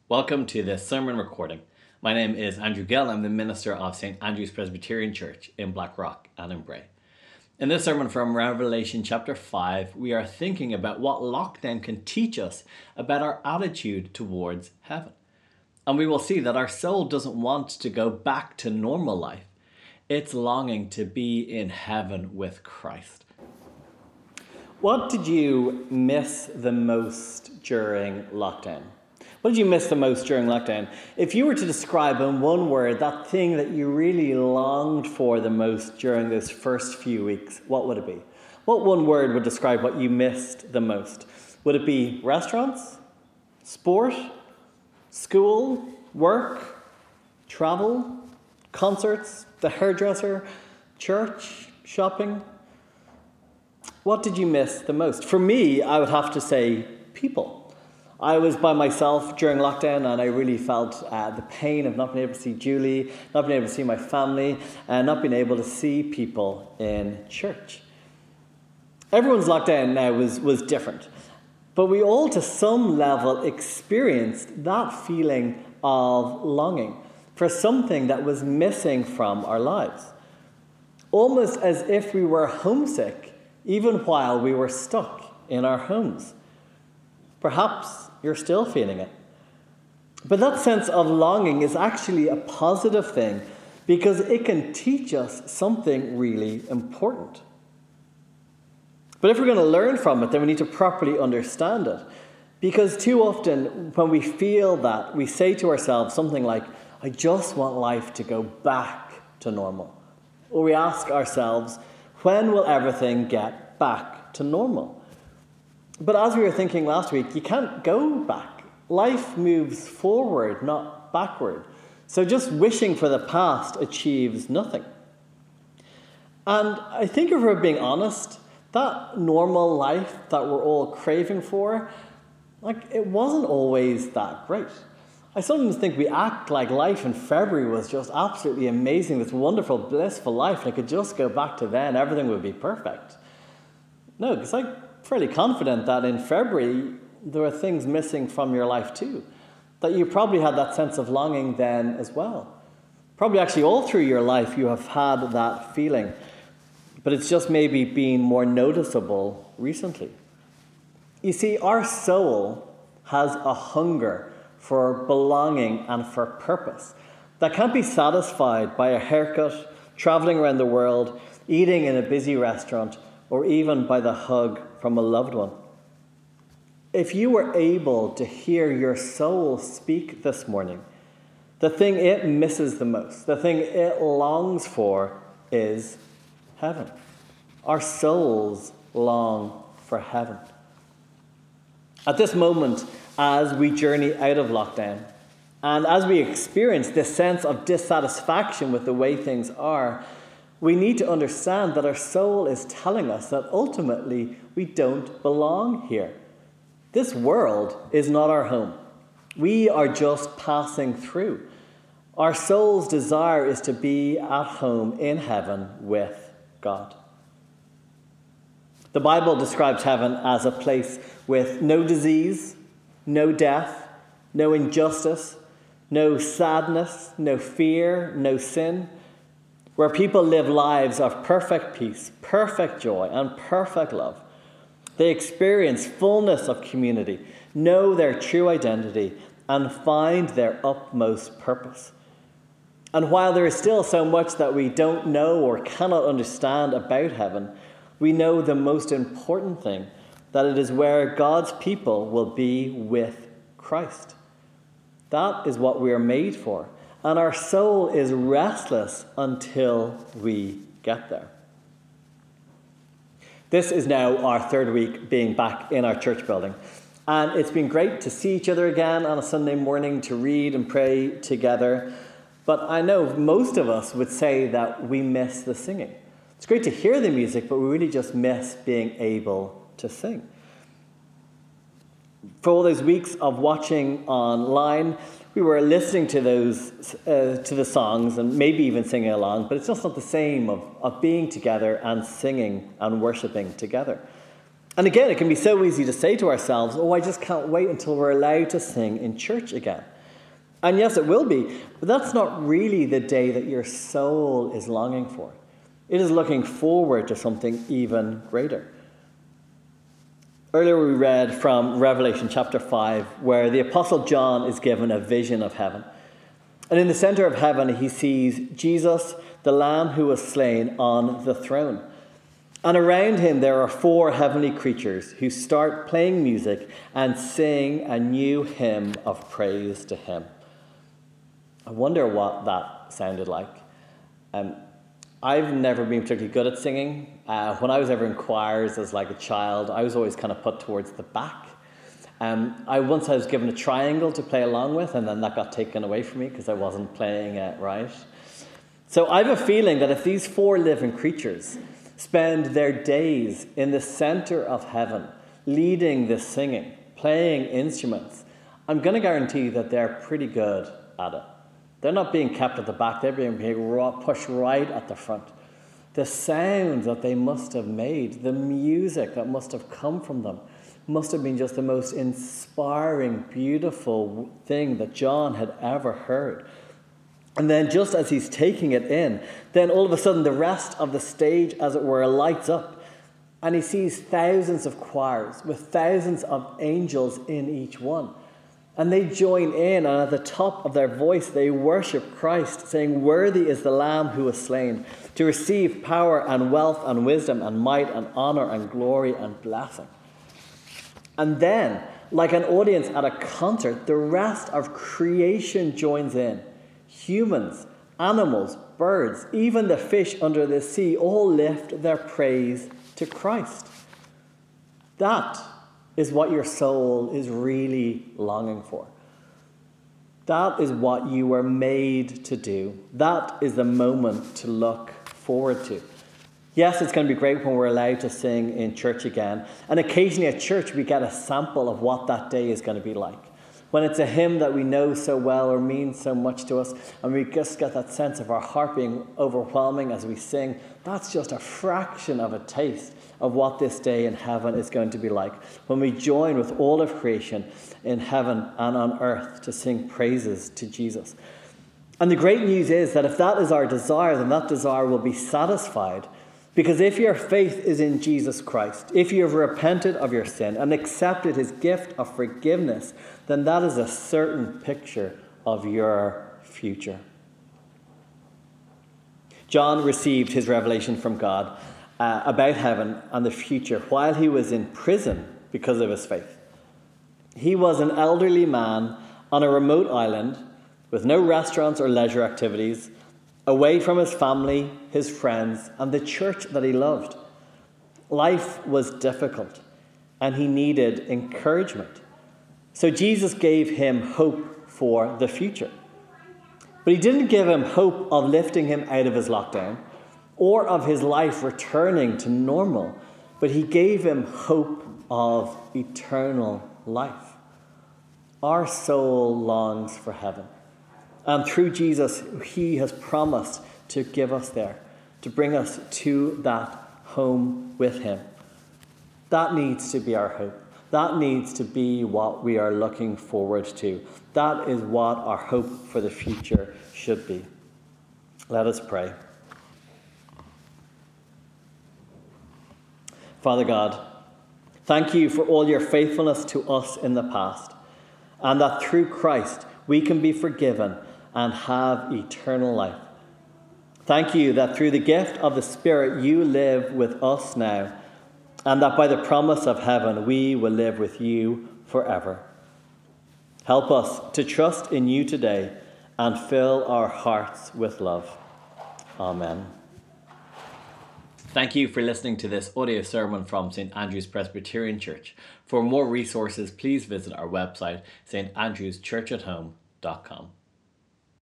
Welcome to this sermon recording. My name is Andrew Gill. I'm the minister of St. Andrew's Presbyterian Church in Blackrock and in Bray. In this sermon from Revelation chapter 5, we are thinking about what lockdown can teach us about our attitude towards heaven. And we will see that our soul doesn't want to go back to normal life. It's longing to be in heaven with Christ. What did you miss the most during lockdown? What did you miss the most during lockdown? If you were to describe in one word that thing that you really longed for the most during those first few weeks, what would it be? What one word would describe what you missed the most? Would it be restaurants, sport, school, work, travel, concerts, the hairdresser, church, shopping? What did you miss the most? For me, I would have to say people. I was by myself during lockdown and I really felt the pain of not being able to see Julie, not being able to see my family, and not being able to see people in church. Everyone's lockdown now was different, but we all to some level experienced that feeling of longing for something that was missing from our lives. Almost as if we were homesick even while we were stuck in our homes. Perhaps you're still feeling it. But that sense of longing is actually a positive thing because it can teach us something really important. But if we're going to learn from it, then we need to properly understand it. Because too often when we feel that, we say to ourselves something like, I just want life to go back to normal. Or we ask ourselves, when will everything get back to normal? But as we were thinking last week, you can't go back. Life moves forward, not backward. So just wishing for the past achieves nothing. And I think if we're being honest, that normal life that we're all craving for, it wasn't always that great. I sometimes think we act like life in February was just absolutely amazing, this wonderful, blissful life, and I could just go back to then, everything would be perfect. No, because I'm fairly confident that in February, there are things missing from your life too. That you probably had that sense of longing then as well. Probably actually all through your life you have had that feeling, but it's just maybe been more noticeable recently. You see, our soul has a hunger for belonging and for purpose that can't be satisfied by a haircut, traveling around the world, eating in a busy restaurant, or even by the hug from a loved one. If you were able to hear your soul speak this morning, the thing it misses the most, the thing it longs for is heaven. Our souls long for heaven. At this moment, as we journey out of lockdown, and as we experience this sense of dissatisfaction with the way things are, we need to understand that our soul is telling us that ultimately we don't belong here. This world is not our home. We are just passing through. Our soul's desire is to be at home in heaven with God. The Bible describes heaven as a place with no disease, no death, no injustice, no sadness, no fear, no sin, where people live lives of perfect peace, perfect joy, and perfect love. They experience fullness of community, know their true identity, and find their utmost purpose. And while there is still so much that we don't know or cannot understand about heaven, we know the most important thing, that it is where God's people will be with Christ. That is what we are made for. And our soul is restless until we get there. This is now our third week being back in our church building. And it's been great to see each other again on a Sunday morning, to read and pray together. But I know most of us would say that we miss the singing. It's great to hear the music, but we really just miss being able to sing. For all those weeks of watching online, we were listening to the songs and maybe even singing along, but it's just not the same of being together and singing and worshipping together. And again, it can be so easy to say to ourselves, oh, I just can't wait until we're allowed to sing in church again. And yes, it will be, but that's not really the day that your soul is longing for. It is looking forward to something even greater. Earlier we read from Revelation chapter 5, where the Apostle John is given a vision of heaven. And in the center of heaven, he sees Jesus, the Lamb who was slain, on the throne. And around him there are 4 heavenly creatures who start playing music and sing a new hymn of praise to him. I wonder what that sounded like. I've never been particularly good at singing. When I was ever in choirs as like a child, I was always kind of put towards the back. I was given a triangle to play along with, and then that got taken away from me because I wasn't playing it right. So I have a feeling that if these 4 living creatures spend their days in the center of heaven, leading the singing, playing instruments, I'm going to guarantee that they're pretty good at it. They're not being kept at the back, they're being pushed right at the front. The sounds that they must have made, the music that must have come from them, must have been just the most inspiring, beautiful thing that John had ever heard. And then just as he's taking it in, then all of a sudden the rest of the stage, as it were, lights up. And he sees thousands of choirs with thousands of angels in each one. And they join in, and at the top of their voice, they worship Christ, saying, "Worthy is the Lamb who was slain, to receive power and wealth and wisdom and might and honor and glory and blessing." And then, like an audience at a concert, the rest of creation joins in. Humans, animals, birds, even the fish under the sea all lift their praise to Christ. That is what your soul is really longing for. That is what you were made to do. That is the moment to look forward to. Yes, it's going to be great when we're allowed to sing in church again. And occasionally at church we get a sample of what that day is going to be like. When it's a hymn that we know so well or means so much to us, and we just get that sense of our heart being overwhelming as we sing, that's just a fraction of a taste of what this day in heaven is going to be like, when we join with all of creation in heaven and on earth to sing praises to Jesus. And the great news is that if that is our desire, then that desire will be satisfied. Because if your faith is in Jesus Christ, if you have repented of your sin and accepted his gift of forgiveness, then that is a certain picture of your future. John received his revelation from God about heaven and the future while he was in prison because of his faith. He was an elderly man on a remote island with no restaurants or leisure activities, away from his family, his friends, and the church that he loved. Life was difficult, and he needed encouragement. So Jesus gave him hope for the future. But he didn't give him hope of lifting him out of his lockdown or of his life returning to normal, but he gave him hope of eternal life. Our soul longs for heaven. And through Jesus, he has promised to give us there, to bring us to that home with him. That needs to be our hope. That needs to be what we are looking forward to. That is what our hope for the future should be. Let us pray. Father God, thank you for all your faithfulness to us in the past, and that through Christ we can be forgiven and have eternal life. Thank you that through the gift of the Spirit you live with us now, and that by the promise of heaven we will live with you forever. Help us to trust in you today and fill our hearts with love. Amen. Thank you for listening to this audio sermon from St. Andrew's Presbyterian Church. For more resources, please visit our website, standrewschurchathome.com.